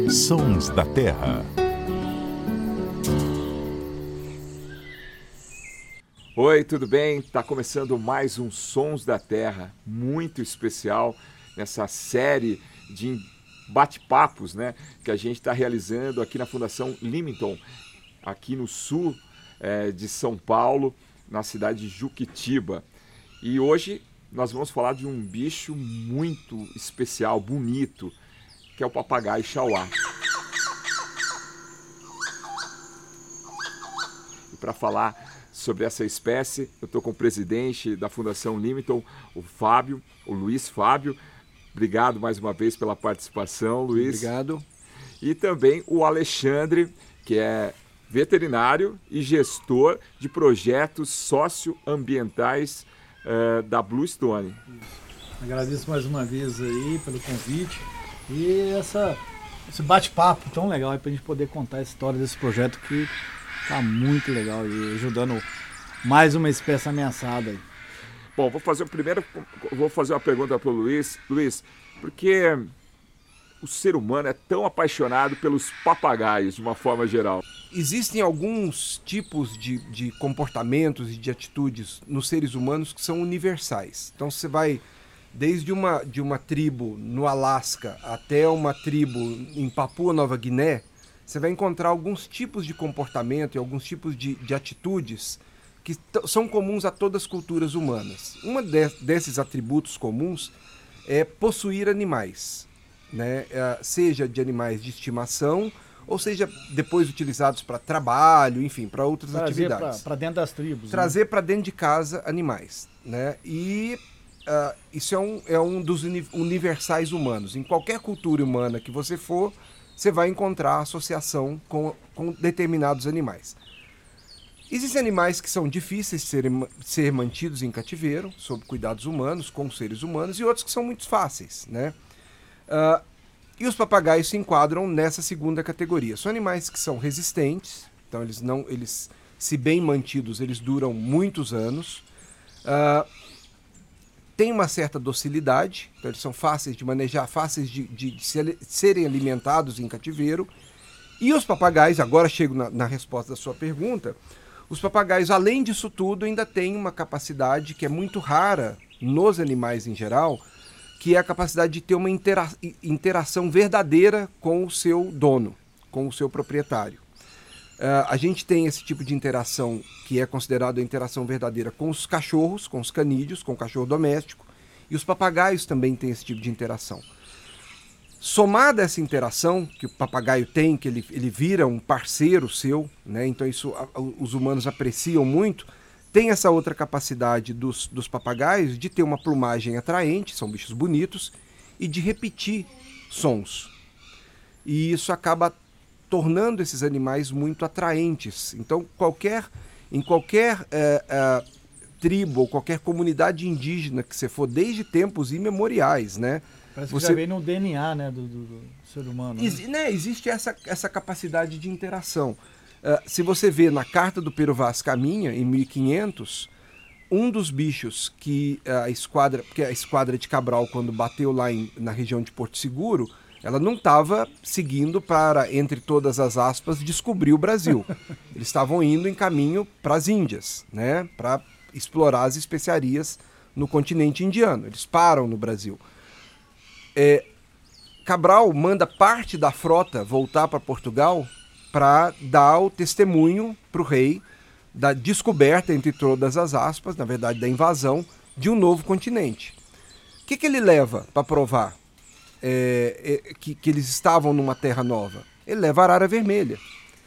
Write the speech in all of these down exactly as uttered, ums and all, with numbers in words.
Sons da Terra. Oi, tudo bem? Está começando mais um Sons da Terra, muito especial nessa série de bate-papos, né, que a gente está realizando aqui na Fundação Limington, aqui no sul é, de São Paulo, na cidade de Juquitiba. E hoje nós vamos falar de um bicho muito especial, bonito, que é o papagaio chauá. E para falar sobre essa espécie, eu estou com o presidente da Fundação Limington, o Fábio, o Luiz Fábio. Obrigado mais uma vez pela participação, Luiz. Obrigado. E também o Alexandre, que é veterinário e gestor de projetos socioambientais uh, da Blue Stone. Agradeço mais uma vez aí pelo convite e essa, esse bate-papo tão legal aí para a gente poder contar a história desse projeto que tá muito legal e ajudando mais uma espécie ameaçada aí. Bom, vou fazer o primeiro, vou fazer uma pergunta para o Luiz. Luiz, por que o ser humano é tão apaixonado pelos papagaios de uma forma geral? Existem alguns tipos de, de comportamentos e de atitudes nos seres humanos que são universais. Então você vai desde uma, de uma tribo no Alasca até uma tribo em Papua Nova Guiné, você vai encontrar alguns tipos de comportamento e alguns tipos de, de atitudes que são comuns a todas as culturas humanas. Um de, desses atributos comuns é possuir animais, né? Seja de animais de estimação, ou seja, depois utilizados para trabalho, enfim, para outras Trazer atividades. Para dentro das tribos. Trazer né? para dentro de casa animais, né? E uh, isso é um, é um dos uni- universais humanos. Em qualquer cultura humana que você for, você vai encontrar associação com, com determinados animais. Existem animais que são difíceis de ser, ser mantidos em cativeiro, sob cuidados humanos, com seres humanos, e outros que são muito fáceis, né? Uh, e os papagaios se enquadram nessa segunda categoria. São animais que são resistentes, então eles, não, eles se bem mantidos, eles duram muitos anos. Uh, têm uma certa docilidade, então eles são fáceis de manejar, fáceis de, de, de ser, serem alimentados em cativeiro. E os papagaios, agora chego na, na resposta da sua pergunta, os papagaios, além disso tudo, ainda têm uma capacidade que é muito rara nos animais em geral, que é a capacidade de ter uma intera- interação verdadeira com o seu dono, com o seu proprietário. Uh, a gente tem esse tipo de interação que é considerado a interação verdadeira com os cachorros, com os canídeos, com o cachorro doméstico, e os papagaios também têm esse tipo de interação. Somada essa interação que o papagaio tem, que ele, ele vira um parceiro seu, né? Então isso a, a, os humanos apreciam muito, tem essa outra capacidade dos, dos papagaios de ter uma plumagem atraente, são bichos bonitos, e de repetir sons. E isso acaba tornando esses animais muito atraentes. Então qualquer, em qualquer é, é, tribo ou qualquer comunidade indígena que você for, desde tempos imemoriais, né? Parece Você... que já vem no D N A, né, do, do, do ser humano. Né? Ex- né, existe essa, essa capacidade de interação. Uh, se você vê na Carta do Pero Vaz Caminha, em mil e quinhentos, um dos bichos que a esquadra, porque a esquadra de Cabral, quando bateu lá em, na região de Porto Seguro, ela não estava seguindo para, entre todas as aspas, descobrir o Brasil. Eles estavam indo em caminho para as Índias, né, para explorar as especiarias no continente indiano. Eles param no Brasil. É, Cabral manda parte da frota voltar para Portugal para dar o testemunho para o rei da descoberta, entre todas as aspas, na verdade da invasão, de um novo continente. O que, que ele leva para provar é, é, que, que eles estavam numa terra nova? Ele leva a arara vermelha.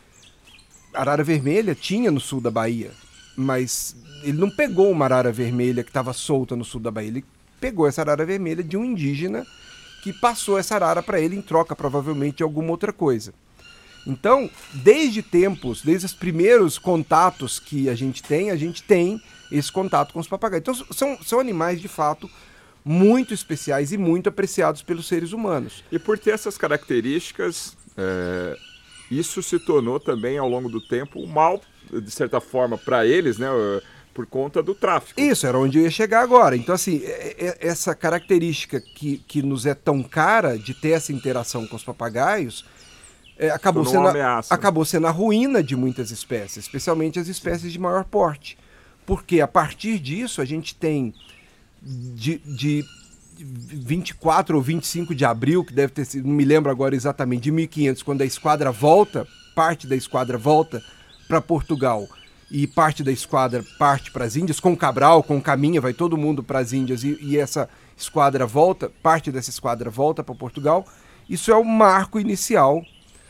A arara vermelha tinha no sul da Bahia, mas ele não pegou uma arara vermelha que estava solta no sul da Bahia, ele pegou essa arara vermelha de um indígena que passou essa arara para ele em troca, provavelmente, de alguma outra coisa. Então, desde tempos, desde os primeiros contatos que a gente tem, a gente tem esse contato com os papagaios. Então, são, são animais, de fato, muito especiais e muito apreciados pelos seres humanos. E por ter essas características, é, isso se tornou também, ao longo do tempo, um mal, de certa forma, para eles, né? Por conta do tráfico. Isso, era onde eu ia chegar agora. Então, assim, essa característica que, que nos é tão cara de ter essa interação com os papagaios, é, acabou, Tornou sendo uma a, ameaça. acabou sendo a ruína de muitas espécies, especialmente as espécies de maior porte. Porque a partir disso a gente tem de, de vinte e quatro ou vinte e cinco de abril, que deve ter sido, não me lembro agora exatamente, de mil e quinhentos, quando a esquadra volta, parte da esquadra volta para Portugal e parte da esquadra parte para as Índias, com Cabral, com Caminha, vai todo mundo para as Índias e, e essa esquadra volta, parte dessa esquadra volta para Portugal. Isso é o marco inicial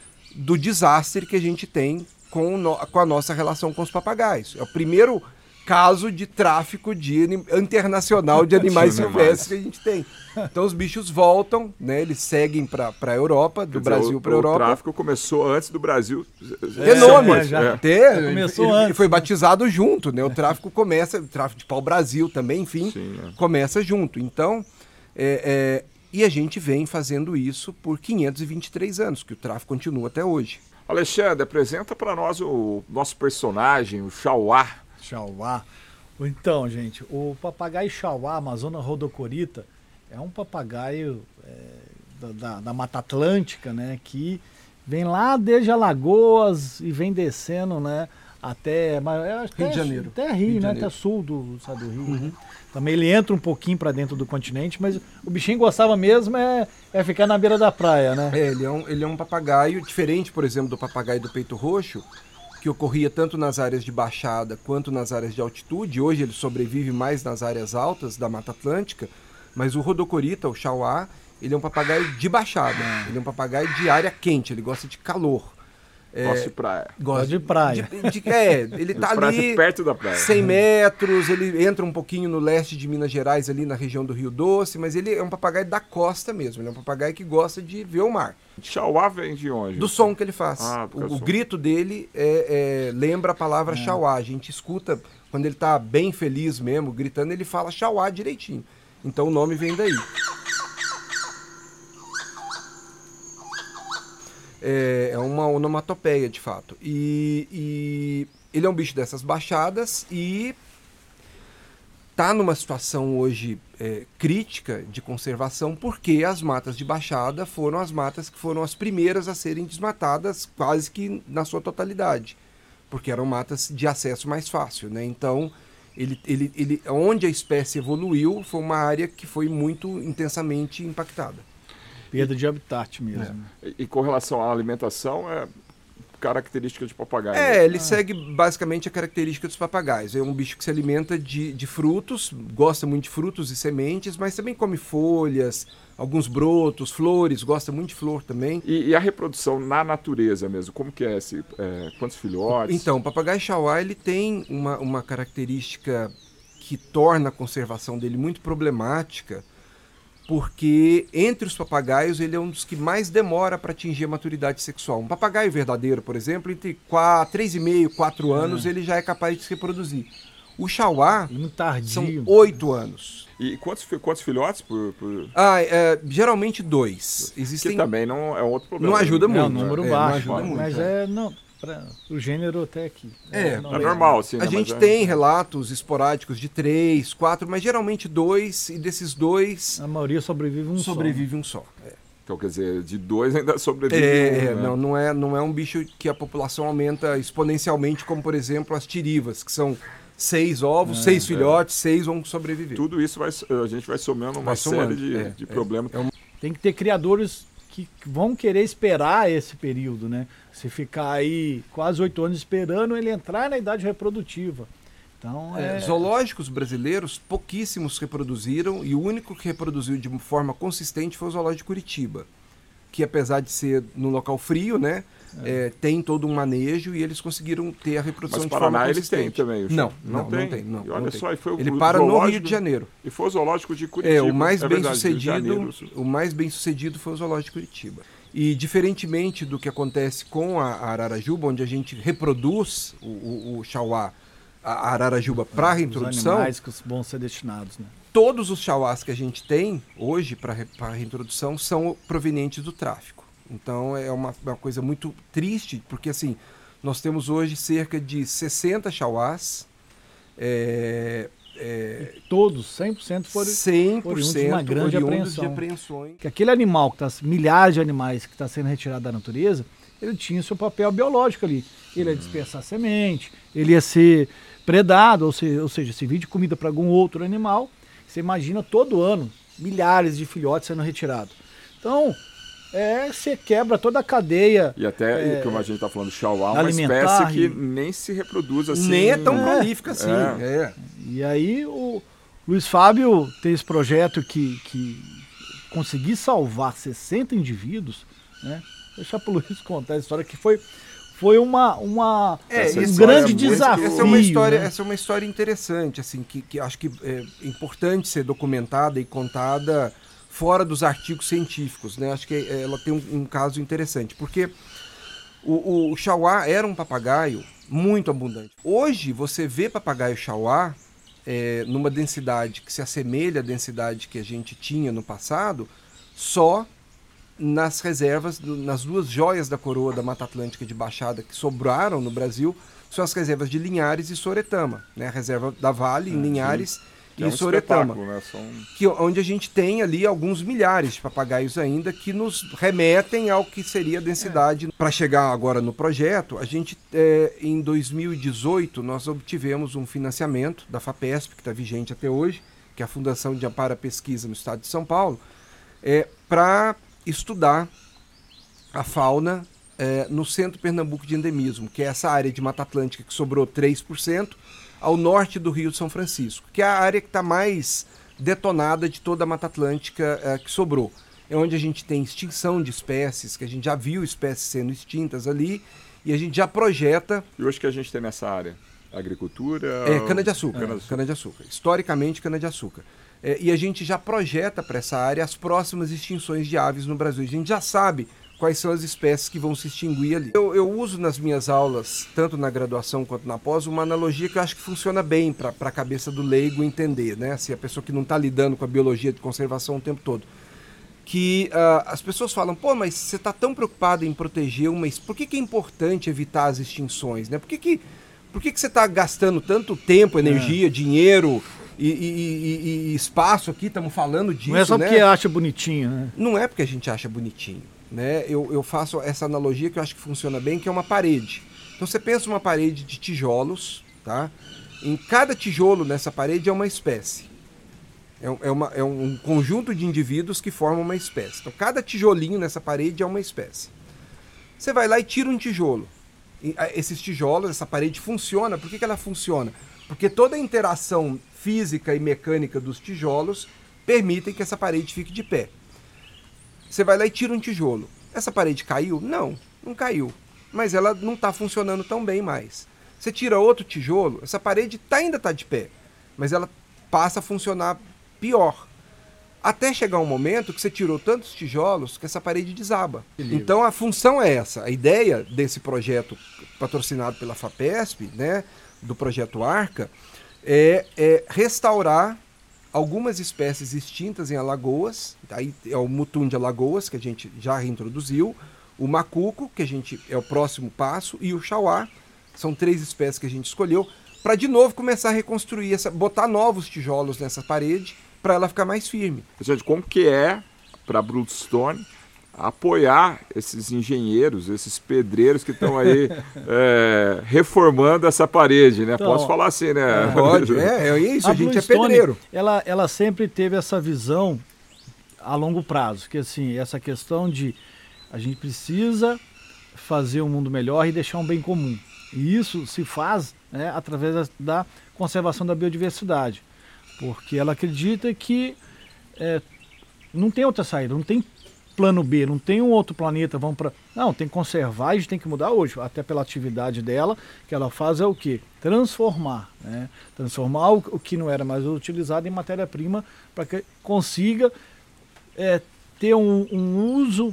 do desastre que a gente tem com, no, com a nossa relação com os papagaios. É o primeiro caso de tráfico de, internacional de animais silvestres que a gente tem. Então os bichos voltam, né, eles seguem para a Europa, do Quer Brasil para a Europa. O tráfico começou antes do Brasil. Tem nome, é, já. Ter, Começou ele, antes. ele foi batizado junto, né? O tráfico começa, o tráfico de pau-brasil também, enfim, Sim, é. começa junto. Então, é, é, e a gente vem fazendo isso por quinhentos e vinte e três anos, que o tráfico continua até hoje. Alexandre, apresenta para nós o nosso personagem, o Chauá. Chauá. Então, gente, o papagaio chauá, Amazona rodocorita, é um papagaio é, da, da, da Mata Atlântica, né, que vem lá desde Alagoas e vem descendo, né, até, até Rio de Janeiro. Até Rio, Rio de né, Janeiro. até sul do estado do Rio. Uhum. Né? Também ele entra um pouquinho para dentro do continente, mas o bichinho gostava mesmo é, é ficar na beira da praia, né? É, ele é, um, ele é um papagaio diferente, por exemplo, do papagaio do peito roxo, que ocorria tanto nas áreas de baixada quanto nas áreas de altitude. Hoje ele sobrevive mais nas áreas altas da Mata Atlântica, mas o rodocorita, o chauá, ele é um papagaio de baixada. Ele é um papagaio de área quente, ele gosta de calor. Gosta de praia. Gosta de praia. De, de, é, ele tá ali perto da praia. cem metros, ele entra um pouquinho no leste de Minas Gerais, ali na região do Rio Doce, mas ele é um papagaio da costa mesmo, ele é um papagaio que gosta de ver o mar. Chauá vem de onde? Do som que ele faz. Ah, o, o som. grito dele é, é, lembra a palavra é. chauá. A gente escuta, quando ele tá bem feliz mesmo, gritando, ele fala chauá direitinho. Então o nome vem daí. É, é uma onomatopeia, de fato. E, e ele é um bicho dessas baixadas e está numa situação hoje é, crítica de conservação, porque as matas de baixada foram as matas que foram as primeiras a serem desmatadas quase que na sua totalidade, porque eram matas de acesso mais fácil, né? Então, ele, ele, ele, onde a espécie evoluiu foi uma área que foi muito intensamente impactada. Perda de habitat mesmo. É. E, e com relação à alimentação, é característica de papagaio. É, ele ah. segue basicamente a característica dos papagaios. É um bicho que se alimenta de, de frutos, gosta muito de frutos e sementes, mas também come folhas, alguns brotos, flores, gosta muito de flor também. E, e a reprodução na natureza mesmo, como que é esse? É, quantos filhotes? Então, o papagaio chauá, ele tem uma, uma característica que torna a conservação dele muito problemática, porque entre os papagaios ele é um dos que mais demora para atingir a maturidade sexual. Um papagaio verdadeiro, por exemplo, entre três e meio, quatro anos, é. ele já é capaz de se reproduzir. O chauá muito tardio. São oito anos. E quantos, quantos filhotes por... por... Ah, é, geralmente dois. Existem... Que também não é um outro problema. Não ajuda muito. É um número é, baixo, não ajuda mas muito, é... Não, pra, o gênero até aqui. É, é, é normal, sim. A né, gente é... tem relatos esporádicos de três, quatro, mas geralmente dois, e desses dois... A maioria sobrevive um sobrevive só. um só. É. Então, quer dizer, de dois ainda sobrevive é, um, né? não, não, é, não é um bicho que a população aumenta exponencialmente, como, por exemplo, as tirivas, que são seis ovos, é, seis filhotes, é. seis vão sobreviver. Tudo isso vai, a gente vai somando uma vai somando, série de, é, de é, problemas. É um... Tem que ter criadores que vão querer esperar esse período, né? Se ficar aí quase oito anos esperando ele entrar na idade reprodutiva. Então, é... É, zoológicos brasileiros, pouquíssimos reproduziram, e o único que reproduziu de forma consistente foi o zoológico de Curitiba, que apesar de ser no local frio, né, é. É, tem todo um manejo e eles conseguiram ter a reprodução Mas de forma Paraná consistente. eles têm também. O não, não, não, tem. não tem. Não, e olha não só, tem. foi o Ele para no Rio de Janeiro. E foi o zoológico de Curitiba. É, o mais é bem verdade, sucedido, o mais bem sucedido foi o zoológico de Curitiba. E diferentemente do que acontece com a Ararajuba, onde a gente reproduz o, o, o chauá, a Ararajuba para reintrodução, os animais que vão ser destinados, né? Todos os chauás que a gente tem hoje para reintrodução são provenientes do tráfico. Então é uma, uma coisa muito triste, porque assim, nós temos hoje cerca de sessenta chauás. É, é, todos, cem por cento foram cem por cento de uma grande oriundos apreensão. de apreensões. Que aquele animal, que tá, milhares de animais que está sendo retirado da natureza, ele tinha seu papel biológico ali. Ele ia dispersar semente, ele ia ser predado, ou seja, ou seja servir de comida para algum outro animal. Você imagina todo ano milhares de filhotes sendo retirados. Então, é, você quebra toda a cadeia. E até, é, como a gente está falando, Chauá, uma alimentar, espécie que e... nem se reproduz assim. Nem é tão É. prolífica assim. É. É. E aí o Luiz Fábio tem esse projeto que, que conseguir salvar sessenta indivíduos, né? Deixa para o Luiz contar a história que foi, foi uma, uma, É, Essa um história grande é muito- desafio. Essa é uma história, né? essa é uma história interessante, assim, que, que acho que é importante ser documentada e contada fora dos artigos científicos, né? Acho que é, ela tem um, um caso interessante, porque o, o Chauá era um papagaio muito abundante. Hoje você vê papagaio Chauá é, numa densidade que se assemelha à densidade que a gente tinha no passado, só nas reservas, nas duas joias da coroa da Mata Atlântica de Baixada que sobraram no Brasil, são as reservas de Linhares e Soretama, né? A reserva da Vale em Linhares Que e é um Soretama, espetáculo, né? São... que, onde a gente tem ali alguns milhares de papagaios ainda que nos remetem ao que seria a densidade. Para chegar agora no projeto, a gente, é, em dois mil e dezoito, nós obtivemos um financiamento da FAPESP, que está vigente até hoje, que é a Fundação de Amparo à Pesquisa no Estado de São Paulo, é, para estudar a fauna é, no Centro Pernambuco de Endemismo, que é essa área de Mata Atlântica que sobrou três por cento, ao norte do Rio de São Francisco, que é a área que está mais detonada de toda a Mata Atlântica é, que sobrou. É onde a gente tem extinção de espécies, que a gente já viu espécies sendo extintas ali, e a gente já projeta... E hoje que a gente tem nessa área? Agricultura? É, cana-de-açúcar. Cana-de-açúcar. Cana-de-açúcar. Historicamente, cana-de-açúcar. É, e a gente já projeta para essa área as próximas extinções de aves no Brasil. A gente já sabe quais são as espécies que vão se extinguir ali. Eu, eu uso nas minhas aulas, tanto na graduação quanto na pós, uma analogia que eu acho que funciona bem para a cabeça do leigo entender, né? Se a pessoa que não está lidando com a biologia de conservação o tempo todo. Que uh, as pessoas falam, pô, mas você está tão preocupado em proteger uma... Por que, que é importante evitar as extinções, né? Por que, que, por que, que você está gastando tanto tempo, energia, é. dinheiro... E, e, e, e espaço aqui, estamos falando disso, Não é só né? porque acha bonitinho, né? Não é porque a gente acha bonitinho, né? Eu, eu faço essa analogia que eu acho que funciona bem, que é uma parede. Então você pensa uma parede de tijolos, tá? Em cada tijolo nessa parede é uma espécie. É, é, uma, é um conjunto de indivíduos que formam uma espécie. Então cada tijolinho nessa parede é uma espécie. Você vai lá e tira um tijolo. E, esses tijolos, essa parede funciona. Por que, que ela funciona? Porque toda a interação física e mecânica dos tijolos permitem que essa parede fique de pé. Você vai lá e tira um tijolo. Essa parede caiu? Não, não caiu. Mas ela não está funcionando tão bem mais. Você tira outro tijolo, essa parede tá, ainda está de pé, mas ela passa a funcionar pior. Até chegar um momento que você tirou tantos tijolos que essa parede desaba. Então a função é essa. A ideia desse projeto patrocinado pela FAPESP, né, do projeto Arca, é, é restaurar algumas espécies extintas em Alagoas. Aí é o mutum de Alagoas, que a gente já reintroduziu, o macuco, que a gente é o próximo passo, e o chauá. São três espécies que a gente escolheu para de novo começar a reconstruir, essa, botar novos tijolos nessa parede para ela ficar mais firme. Gente, como que é para a Broodstone apoiar esses engenheiros, esses pedreiros que estão aí é, reformando essa parede, né? Então, Posso falar assim, né? É, pode, é, é isso, a, a gente Broodstone, é pedreiro. Ela, ela sempre teve essa visão a longo prazo, que assim, essa questão de a gente precisa fazer um mundo melhor e deixar um bem comum. E isso se faz, né, através da, da conservação da biodiversidade, porque ela acredita que é, não tem outra saída, não tem plano B, não tem um outro planeta, vamos para... Não, tem que conservar e a gente tem que mudar hoje, até pela atividade dela, que ela faz é o quê? Transformar, né? Transformar o, o que não era mais utilizado em matéria-prima para que consiga é, ter um, um uso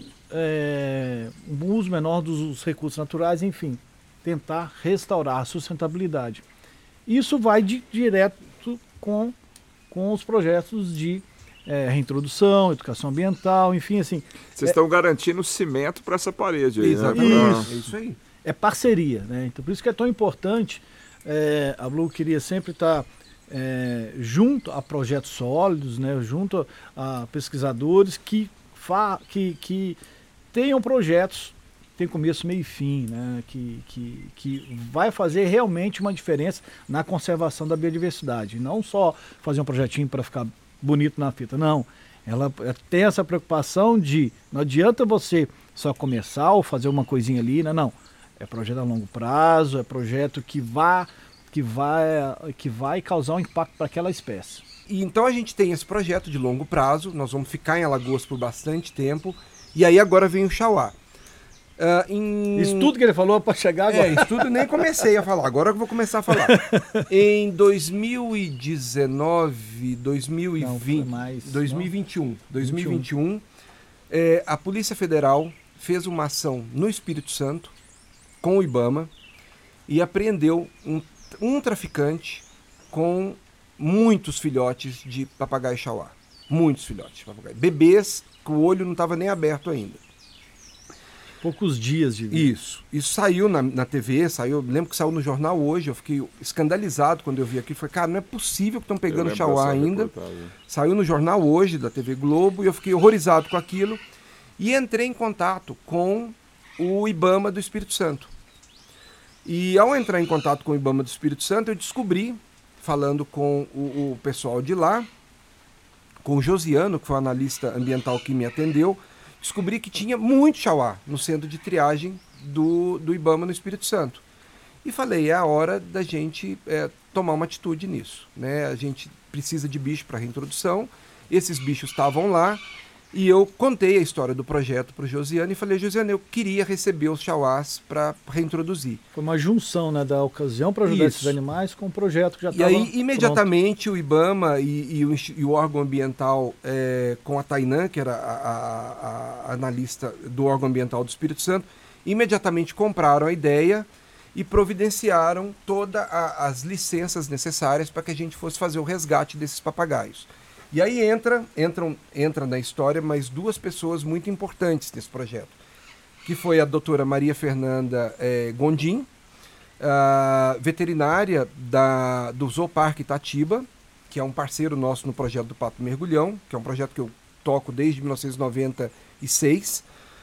é, um uso menor dos recursos naturais, enfim, tentar restaurar a sustentabilidade. Isso vai de, direto com, com os projetos de É, reintrodução, educação ambiental, enfim, assim. Vocês estão é, garantindo cimento para essa parede aí, exatamente, né? Isso. É isso aí. É parceria, né? Então por isso que é tão importante. É, a Blue queria sempre estar é, junto a projetos sólidos, né? Junto a, a pesquisadores que, fa, que, que tenham projetos tem começo, meio e fim, né? que, que, que vai fazer realmente uma diferença na conservação da biodiversidade. Não só fazer um projetinho para ficar bonito na fita, não. Ela tem essa preocupação de, não adianta você só começar ou fazer uma coisinha ali, não, não. É projeto a longo prazo, é projeto que vai, que vai, que vai causar um impacto para aquela espécie. E então a gente tem esse projeto de longo prazo, nós vamos ficar em Alagoas por bastante tempo, e aí agora vem o Xauá. Uh, em... Isso tudo que ele falou para chegar agora. É, isso tudo nem comecei a falar, agora que eu vou começar a falar. Em dois mil e dezenove, dois mil e vinte, não, mais, dois mil e vinte e um, dois mil e vinte e um é, a Polícia Federal fez uma ação no Espírito Santo com o IBAMA e apreendeu um, um traficante com muitos filhotes de papagaio Xauá. Muitos filhotes de papagaio. Bebês que o olho não estava nem aberto ainda. Poucos dias de vida. Isso. Isso saiu na, na T V, saiu, lembro que saiu no jornal hoje, eu fiquei escandalizado quando eu vi aqui. Falei, cara, não é possível que estão pegando Xauá ainda. Saiu no jornal hoje, da T V Globo, e eu fiquei horrorizado com aquilo. E entrei em contato com o IBAMA do Espírito Santo. E ao entrar em contato com o IBAMA do Espírito Santo, eu descobri, falando com o, o pessoal de lá, com o Josiano, que foi o analista ambiental que me atendeu, descobri que tinha muito Xauá no centro de triagem do, do IBAMA no Espírito Santo. E falei, é a hora da gente é, tomar uma atitude nisso. Né? A gente precisa de bicho para reintrodução, esses bichos estavam lá, e eu contei a história do projeto para o Josiano e falei, Josiano, eu queria receber os Xauás para reintroduzir. Foi uma junção, né, da ocasião para ajudar Isso. esses animais com o projeto que já estava E aí, imediatamente, pronto. O IBAMA e, e, o, e o órgão ambiental, é, com a Tainã, que era a, a, a analista do órgão ambiental do Espírito Santo, imediatamente compraram a ideia e providenciaram todas as licenças necessárias para que a gente fosse fazer o resgate desses papagaios. E aí entra, entram, entra na história mais duas pessoas muito importantes nesse projeto, que foi a doutora Maria Fernanda eh, Gondim, a veterinária da, do Zooparque Itatiba, que é um parceiro nosso no projeto do Pato Mergulhão, que é um projeto que eu toco desde mil novecentos e noventa e seis.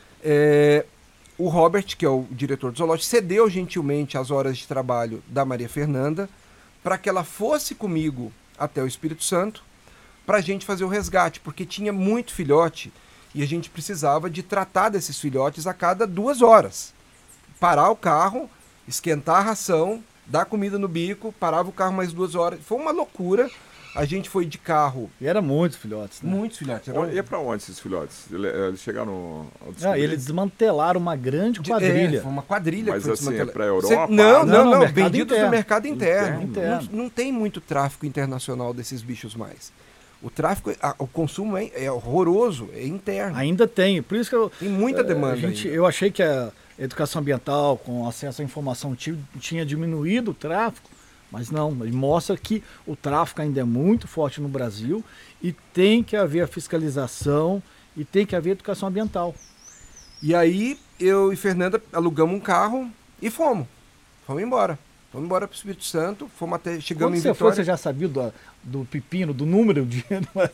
É, o Robert, que é o diretor do zoológico, cedeu gentilmente as horas de trabalho da Maria Fernanda para que ela fosse comigo até o Espírito Santo, para a gente fazer o resgate, porque tinha muito filhote e a gente precisava de tratar desses filhotes a cada duas horas. Parar o carro, esquentar a ração, dar comida no bico, parava o carro mais duas horas. Foi uma loucura. A gente foi de carro. E era muitos filhotes, né? Muitos filhotes. Era... E para onde esses filhotes? Eles chegaram a ah, eles desmantelaram uma grande quadrilha. É, foi uma quadrilha. Mas que foi assim, é para a Você... Europa? Não, não, não. não vendidos interno. do mercado interno. interno. Não, não tem muito tráfico internacional desses bichos mais. O tráfico, a, o consumo é, é horroroso, é interno. Ainda tem, por isso que eu... Tem muita demanda. A gente, eu achei que a educação ambiental, com acesso à informação, tinha diminuído o tráfico, mas não, ele mostra que o tráfico ainda é muito forte no Brasil e tem que haver a fiscalização e tem que haver educação ambiental. E aí, eu e Fernanda alugamos um carro e fomos. Fomos embora. Fomos embora para o Espírito Santo, fomos até, chegamos Quando em você Vitória. Foi, você já sabia do, do pepino, do número de...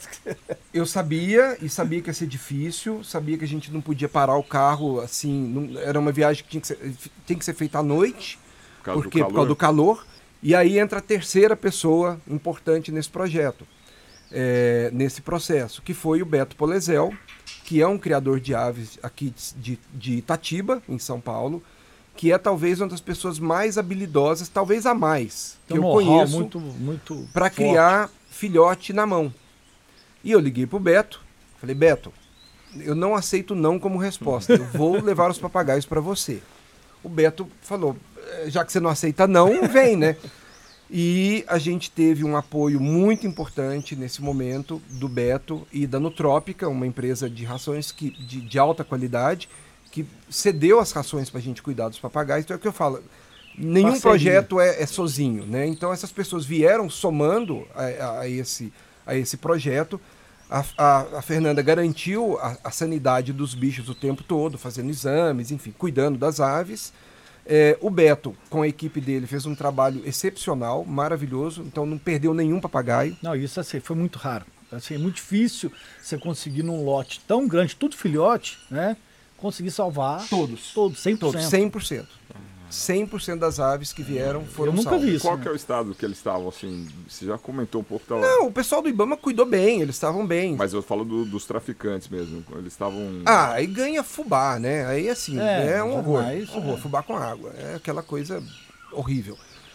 Eu sabia, e sabia que ia ser difícil, sabia que a gente não podia parar o carro, assim, não, era uma viagem que tinha que ser, tem que ser feita à noite, por causa, porque, do por causa do calor, e aí entra a terceira pessoa importante nesse projeto, é, nesse processo, que foi o Beto Polezel, que é um criador de aves aqui de, de Itatiba, em São Paulo, que é talvez uma das pessoas mais habilidosas, talvez a mais, que eu conheço, muito, muito para criar filhote na mão. E eu liguei pro Beto, falei, Beto, eu não aceito não como resposta, eu vou levar os papagaios para você. O Beto falou, já que você não aceita não, vem, né? E a gente teve um apoio muito importante nesse momento do Beto e da Nutrópica, uma empresa de rações que, de, de alta qualidade, que cedeu as rações para a gente cuidar dos papagaios. Então é o que eu falo, nenhum Parceria. projeto é, é sozinho, né? Então essas pessoas vieram somando a, a, esse, a esse projeto. A, a, a Fernanda garantiu a, a sanidade dos bichos o tempo todo, fazendo exames, enfim, cuidando das aves. É, o Beto, com a equipe dele, fez um trabalho excepcional, maravilhoso, então não perdeu nenhum papagaio. Não, isso assim, foi muito raro. Assim, é muito difícil você conseguir num lote tão grande, tudo filhote, né? consegui salvar Todos. todos, cem por cento. Todos, cem por cento. cem por cento das aves que vieram foram Eu nunca salvas. vi isso. Qual né? que é o estado que eles estavam, assim? Você já comentou um pouco, tá lá. Não, o pessoal do Ibama cuidou bem, eles estavam bem. Mas eu falo do- dos traficantes mesmo. Eles estavam... Ah, aí ganha fubá, né? Aí assim, é, É, um horror. jamais, horror, é. fubá com água. É aquela coisa horrível.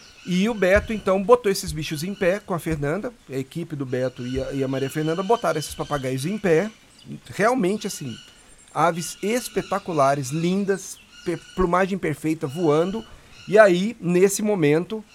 E o Beto, então, botou esses bichos em pé com a Fernanda. A equipe do Beto e a, e a Maria Fernanda botaram esses papagaios em pé. Realmente, assim, aves espetaculares, lindas, pe- plumagem perfeita, voando. E aí, nesse momento,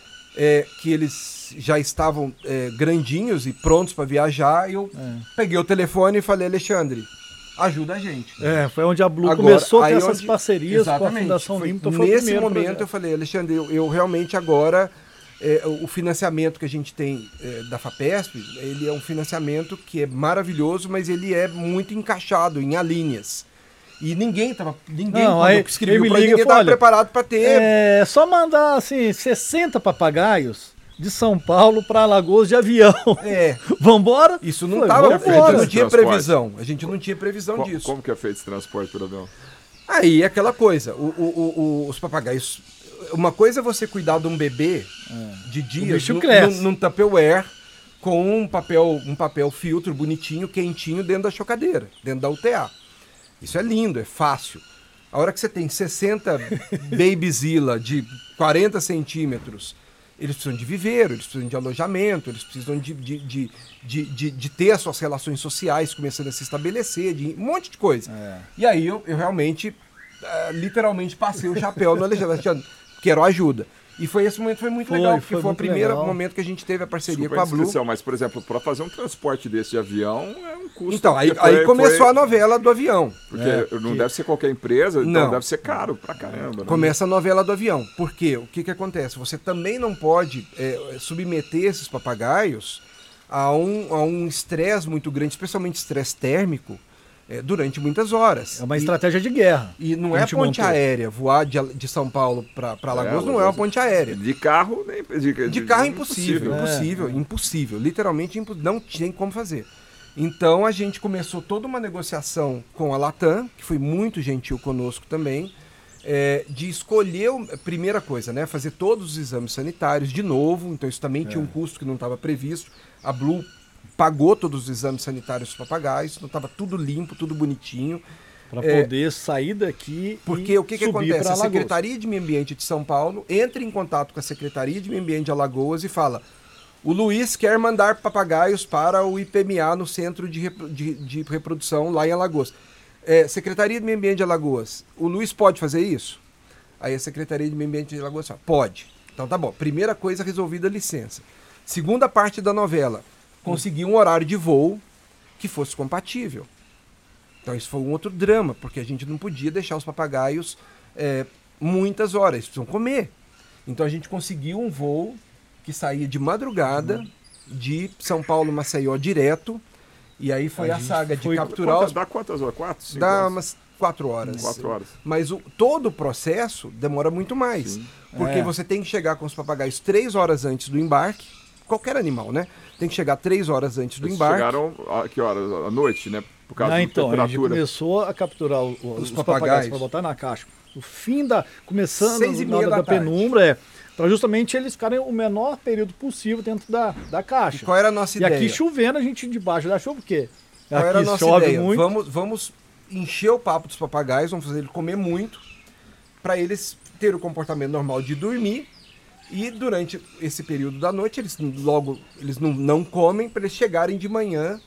é, que eles já estavam é, grandinhos e prontos para viajar, eu É. peguei o telefone e falei, Alexandre, ajuda a gente. É, foi onde a Blue Agora, começou a ter aí essas onde- parcerias com a Exatamente. Fundação Foi Limpo. Foi o nesse primeiro momento projeto. eu falei, Alexandre, eu, eu realmente agora, é, o o financiamento que a gente tem é, da FAPESP, ele é um financiamento que é maravilhoso, mas ele é muito encaixado em alíneas. E ninguém estava ninguém Não, quando aí escreveu ele me pra ele, liga e ninguém fala, estava olha, preparado para ter. É só mandar assim sessenta papagaios de São Paulo para Alagoas de avião. É. Vambora? Isso não Foi, estava, a vambora. gente não Esse tinha transporte. previsão. A gente não tinha previsão Co- disso. Como que é feito esse transporte por avião? Aí, aquela coisa, o- o- o- os papagaios. Uma coisa é você cuidar de um bebê de dias bicho num- cresce. num, num Tupperware com um papel, um papel filtro bonitinho, quentinho, dentro da chocadeira, dentro da U T A. Isso é lindo, é fácil. A hora que você tem sessenta babyzilla de quarenta centímetros, eles precisam de viveiro, eles precisam de alojamento, eles precisam de, de, de, de, de- de ter as suas relações sociais começando a se estabelecer, de um monte de coisa. É. E aí eu, eu realmente, ah, literalmente, passei o chapéu no Alexandre. Alexandre, quero ajuda. E foi esse momento, foi muito Foi, legal, porque foi foi, o muito primeiro legal. momento que a gente teve a parceria Super com a Blue. descrição, mas, por exemplo, para fazer um transporte desse de avião é um custo. Então, aí, porque foi- aí começou foi- a novela do avião. Porque É, não que- deve ser qualquer empresa, então Não. deve ser caro pra caramba. Né? Começa a novela do avião. Por quê? O que, que acontece? Você também não pode é, submeter esses papagaios a um a um estresse muito grande, especialmente estresse térmico, é, durante muitas horas. É uma E- estratégia de guerra. E não que a é gente ponte montou. aérea, voar de, de São Paulo para Alagoas não é uma Alagoas- ponte aérea. De carro, nem. De, De carro é impossível, É, impossível, é. impossível, literalmente impo- não tinha como fazer. Então a gente começou toda uma negociação com a Latam, que foi muito gentil conosco também, é, de escolher, o- a primeira coisa, né, fazer todos os exames sanitários de novo, então isso também tinha um custo que não estava previsto. A Blue pagou todos os exames sanitários dos papagaios, então estava tudo limpo, tudo bonitinho. Para É, poder sair daqui Porque e o que, que subir acontece? pra A Alagoas. Secretaria de Meio Ambiente de São Paulo entra em contato com a Secretaria de Meio Ambiente de Alagoas e fala: o Luiz quer mandar papagaios para o I P M A no Centro de, Repro- de- de Reprodução lá em Alagoas. É, Secretaria de Meio Ambiente de Alagoas, o Luiz pode fazer isso? Aí a Secretaria de Meio Ambiente de Alagoas fala: pode. Então tá bom. Primeira coisa resolvida, a licença. Segunda parte da novela, conseguir um horário de voo que fosse compatível. Então isso foi um outro drama, porque a gente não podia deixar os papagaios é, muitas horas, eles precisam comer. Então a gente conseguiu um voo que saía de madrugada de São Paulo, Maceió direto, e aí foi A a, gente saga de foi- capturar Quantas, os... dá quantas horas? Quatro? Cinco Dá horas? umas quatro horas. Quatro horas. Mas o, todo o processo demora muito mais. Sim. Porque É. você tem que chegar com os papagaios três horas antes do embarque, qualquer animal, né? Tem que chegar três horas antes do Eles embarque. chegaram a que horas? À noite, né? Por causa Ah, da então, a gente temperatura. começou a capturar o- o- Os os, papagaios. papagaios para botar na caixa. O fim da. Começando Seis e na meia hora da da, tarde. penumbra, é. Para justamente eles ficarem o menor período possível dentro da, da E caixa. qual era a nossa E ideia? aqui chovendo, a gente debaixo da chuva, porque Qual aqui era a nossa chove ideia? muito. Vamos, vamos encher o papo dos papagaios, vamos fazer eles comer muito, para eles terem o comportamento normal de dormir. E durante esse período da noite, eles logo eles não, não comem, para eles chegarem de manhã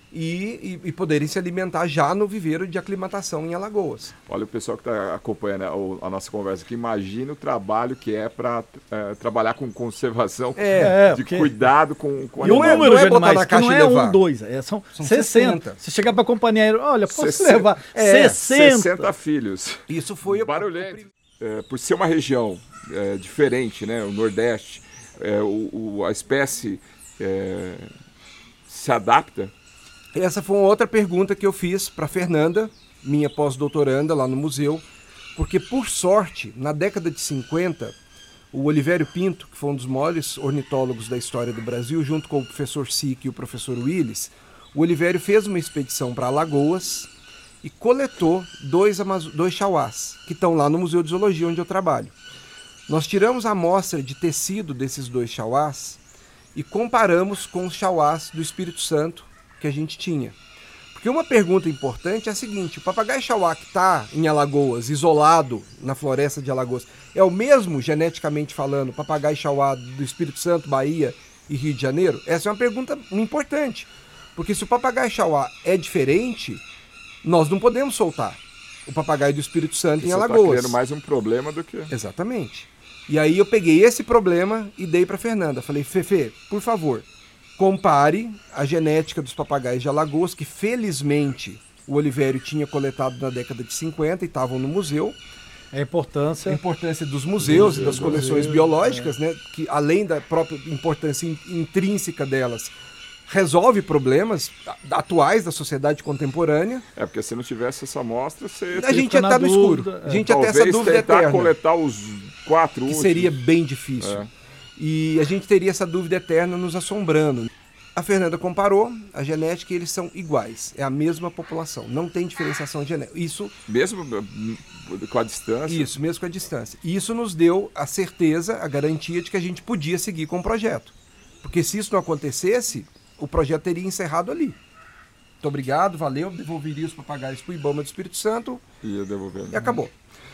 e, e, e poderem se alimentar já no viveiro de aclimatação em Alagoas. Olha, o pessoal que está acompanhando a, o- a nossa conversa aqui, imagina o trabalho que é para trabalhar com conservação, É, de porque- cuidado com, com E o Não é- número não é de botar animais, na que caixa não e é levar. um, dois, é, são, São sessenta. sessenta. Se chegar pra companhia aérea, olha, posso sessenta. levar É, sessenta. sessenta filhos. Isso foi o- Barulhento. É, por ser uma região é, diferente, né, o Nordeste, é, o, o- a espécie é, se adapta. Essa foi uma outra pergunta que eu fiz para Fernanda, minha pós-doutoranda lá no museu, porque por sorte, na década de cinquenta, o Olivério Pinto, que foi um dos maiores ornitólogos da história do Brasil, junto com o professor Sick e o professor Willis, o Olivério fez uma expedição para Alagoas e coletou dois, amazo- dois chauás, que estão lá no Museu de Zoologia, onde eu trabalho. Nós tiramos a amostra de tecido desses dois chauás e comparamos com os chauás do Espírito Santo que a gente tinha. Porque uma pergunta importante é a seguinte: o papagaio chauá que está em Alagoas, isolado na floresta de Alagoas, é o mesmo, geneticamente falando, papagaio chauá do Espírito Santo, Bahia e Rio de Janeiro? Essa é uma pergunta importante. Porque se o papagaio chauá é diferente, nós não podemos soltar o papagaio do Espírito Santo em Alagoas. Você está criando mais um problema do que... Exatamente. E aí eu peguei esse problema e dei para Fernanda. Falei, Fefe, por favor, compare a genética dos papagaios de Alagoas, que felizmente o Olivério tinha coletado na década de cinquenta e estavam no museu. A importância... A importância dos museus do e das museu, coleções museu, biológicas, é. né, que além da própria importância in- intrínseca delas, resolve problemas atuais da sociedade contemporânea. É, porque se não tivesse essa amostra, você... A gente fica ia na estar no escuro. dúvida, A gente ia ter Talvez essa dúvida tentar eterna. coletar os quatro Que últimos. seria bem difícil. É. E a gente teria essa dúvida eterna nos assombrando. A Fernanda comparou a genética e eles são iguais. É a mesma população. Não tem diferenciação genética. Isso, Mesmo hum, com a distância. isso, mesmo com a distância. E isso nos deu a certeza, a garantia de que a gente podia seguir com o projeto. Porque se isso não acontecesse, o projeto teria encerrado ali. Muito obrigado, valeu, devolveria os papagaios para o Ibama do Espírito Santo Ia devolver. e acabou.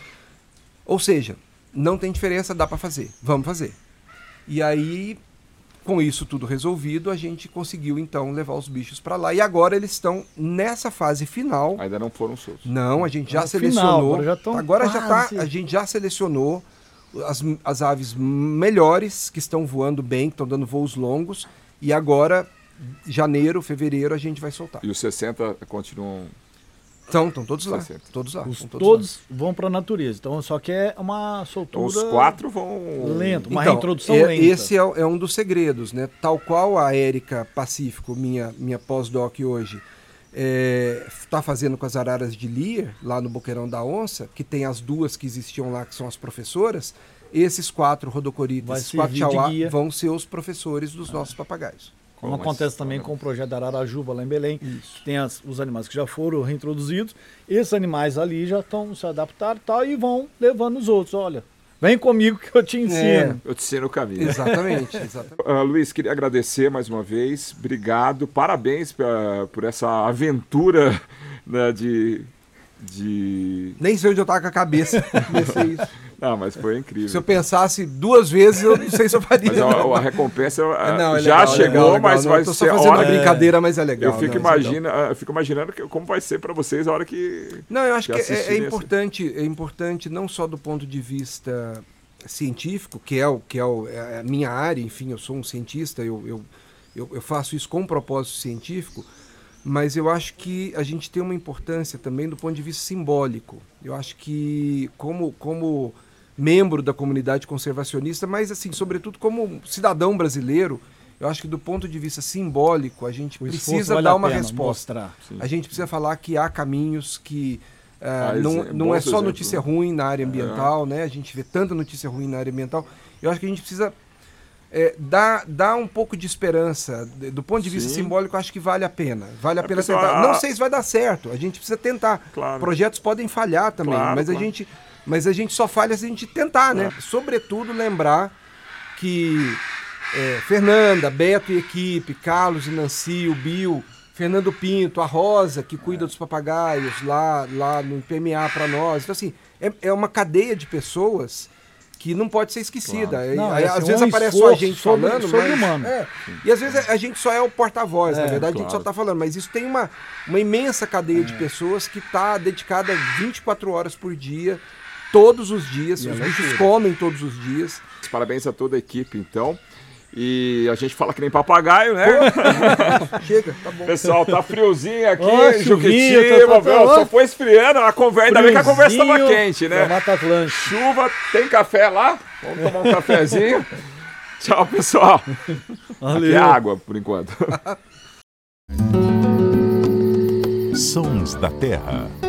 Ou seja, não tem diferença, dá para fazer. Vamos fazer. E aí, com isso tudo resolvido, a gente conseguiu então levar os bichos para lá. E agora eles estão nessa fase final. Ainda não foram soltos. Não, a gente já No final, selecionou. agora já tão agora já tá, quase. a gente já selecionou as, as aves melhores que estão voando bem, que estão dando voos longos. E agora, janeiro, fevereiro, a gente vai soltar. E os sessenta continuam... Então, estão todos lá. sessenta. Todos lá. Os estão todos todos vão para a natureza. Então, só que é uma soltura... Então, os quatro vão... Lento, uma Então, reintrodução é- lenta. Esse é, é um dos segredos, né? Tal qual a Érica Pacífico, minha, minha pós-doc hoje, está fazendo com as araras de Lear, lá no Boqueirão da Onça, que tem as duas que existiam lá, que são as professoras, esses quatro rodocoritas, Vai esses quatro servir de chauá, guia. vão ser os professores dos nossos papagaios. Como Mas- acontece também com o projeto da Ararajuba lá em Belém. Isso. Tem as- os animais que já foram reintroduzidos. Esses animais ali já estão se adaptados e tal, e vão levando os outros. Olha, vem comigo que eu te ensino. Eu te ensino o caminho. Exatamente, exatamente. Ah, Luiz, queria agradecer mais uma vez. Obrigado. Parabéns pra- por essa aventura, né, de... de... Nem sei onde eu estava com a cabeça. Comecei isso. Não, mas foi incrível. Se eu pensasse duas vezes, eu não sei se eu faria. Mas a, a recompensa ah, Não, é já legal, é chegou, legal, legal. mas Não, vai eu tô ser só fazendo hora... uma brincadeira, mas é legal. Eu fico, não, isso é legal. imagina, eu fico imaginando que- como vai ser para vocês a hora que... Não, eu acho que que é, assistirem é importante, é importante não só do ponto de vista científico, que é, o, que é, o, é a minha área, enfim, eu sou um cientista, eu, eu, eu, eu faço isso com um propósito científico, mas eu acho que a gente tem uma importância também do ponto de vista simbólico. Eu acho que como, como membro da comunidade conservacionista, mas assim, sobretudo como cidadão brasileiro, eu acho que do ponto de vista simbólico a gente O esforço precisa vale dar a uma pena resposta. mostrar. Sim. A gente precisa falar que há caminhos que ah, Ah, não, exe- não é bons só exemplos, notícia né? ruim na área ambiental, né? A gente vê tanta notícia ruim na área ambiental. Eu acho que a gente precisa é, dar, dar um pouco de esperança. De- Do ponto de vista Sim. simbólico, eu acho que vale a pena. Vale a É pena porque só tentar. a- Não sei se vai dar certo. A gente precisa tentar. Claro. Projetos podem falhar também, Claro, mas, claro. A gente, mas a gente só falha se a gente tentar, né? Claro. Sobretudo lembrar que é, Fernanda, Beto e equipe, Carlos e Nancy, o Bill, Fernando Pinto, a Rosa, que cuida dos papagaios lá, lá no I P M A para nós. Então, assim, é, é uma cadeia de pessoas que não pode ser esquecida. Claro. E, Não, aí, é às assim, vezes um aparece só a esforço gente sobre- falando, sobre-humano. mas... É, e às vezes a gente só é o porta-voz, É, na verdade a gente claro. só está falando, mas isso tem uma, uma imensa cadeia de pessoas que está dedicada vinte e quatro horas por dia, todos os dias, E os é bichos loucura. comem todos os dias. Parabéns a toda a equipe, então. E a gente fala que nem papagaio, né? Chega, tá bom. Pessoal, tá friozinho aqui, Ó, em chuvinha, Juquitiba, tá- tá- meu, ó. só foi esfriando, a conversa, ainda bem que a conversa tava Friozinho quente, da né? Mata Atlântica. Chuva, tem café lá? Vamos tomar um cafezinho. Tchau, pessoal. Valeu. Aqui é água, por enquanto. Sons da Terra.